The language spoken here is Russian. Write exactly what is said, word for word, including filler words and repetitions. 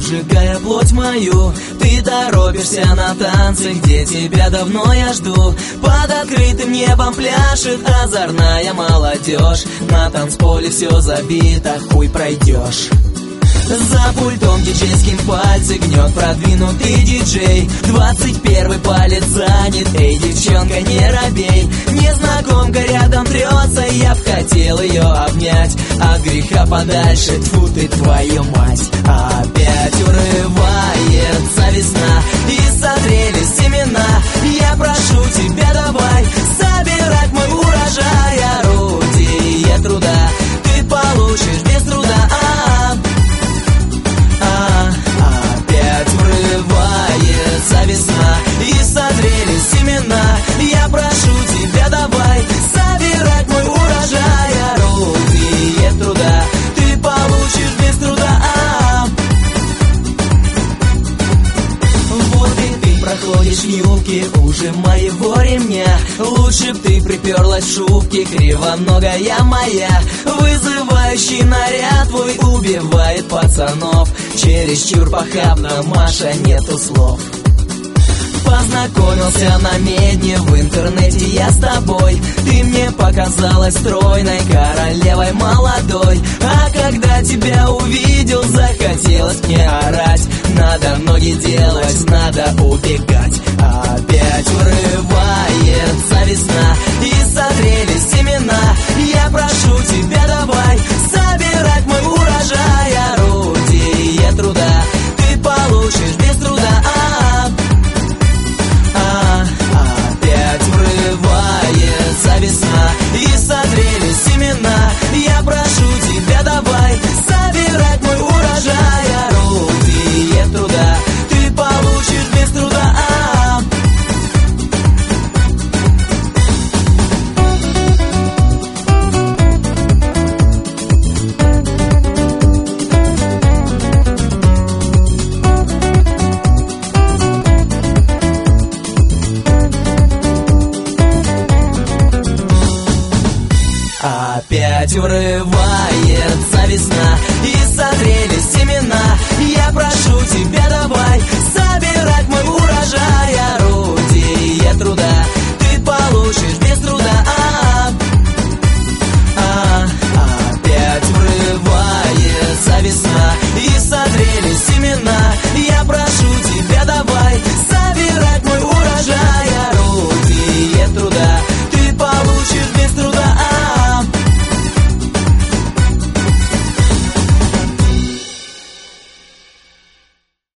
обжигая плоть мою. Ты торопишься на танцы, где тебя давно я жду. Под открытым небом пляшет озорная молодежь. На танцполе все забито, хуй пройдешь. За пультом диджейским пальцы гнет продвинутый диджей. Двадцать первый палец занят, эй, девчонка, не робей. Незнакомка рядом трется, я б хотел ее обнять. От греха подальше, тьфу ты, твою мать. Опять урывается весна, и созрели семена. Я прошу тебя, давай собирать мой урожай. Орудие труда ты получишь без труда. Врывается весна, и созрели семена. Я прошу тебя, давай собирать мой урожай. Орудие труда ты получишь без труда. Вот и ты проходишь в юбке уже моего ремня. Лучше б ты приперлась в шубке, кривоногая моя. Вызывающий наряд твой убивает пацанов. Чересчур похабно, Маша, нету слов. Познакомился на медне, в интернете я с тобой. Ты мне показалась стройной, королевой молодой. А когда тебя увидел, захотелось мне орать. Надо ноги делать, надо убегать. Опять врывается весна, и созрели семена. Я прошу тебя, давай собирать мой урожай. Орудие труда ты получишь без труда. Опять врывается весна, и созрели семена. Я прошу тебя, давай собирать мой урожай. Орудие труда ты получишь без труда. Опять врывается весна, и созрели семена. Я прошу тебя, давай собирать мой урожай.